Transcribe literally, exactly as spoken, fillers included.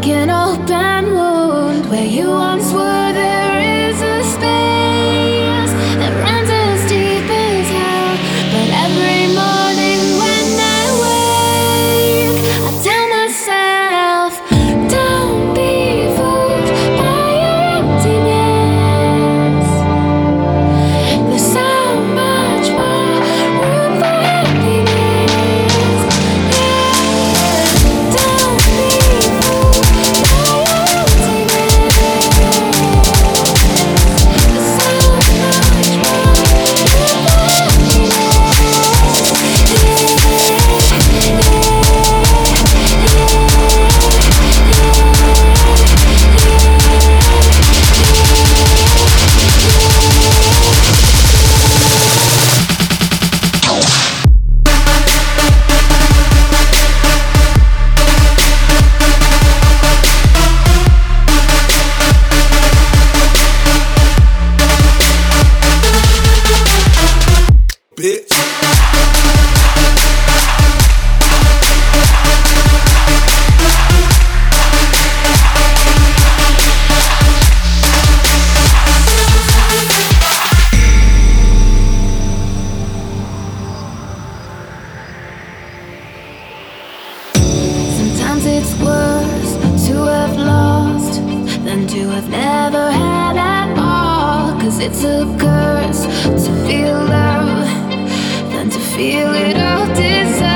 like an open wound. Where you once were, there is a space that runs as deep as hell. But every morning when I wake, I tell myself, don't be fooled by your emptiness. There's so much more room for happiness. Yeah, don't be fooled by your bitch. Sometimes it's worse to have lost than to have never had at all. Cause it's a curse to feel love than to feel it all deserve.